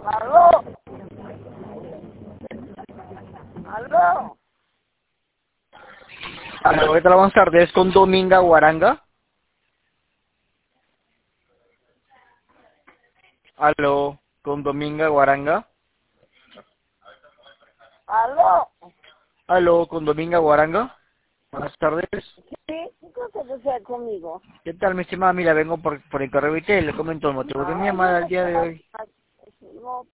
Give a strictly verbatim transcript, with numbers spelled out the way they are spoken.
Aló. Aló. Aló, ¿qué tal? Buenas tardes, con Dominga Guaranga. Aló, con Dominga Guaranga. Aló. Aló, con Dominga Guaranga. Buenas tardes. Sí, ¿qué cosa desea conmigo? ¿Qué tal, mi estimada? Mira, vengo por, por el correo y te le comento el motivo de mi llamada el día de hoy. No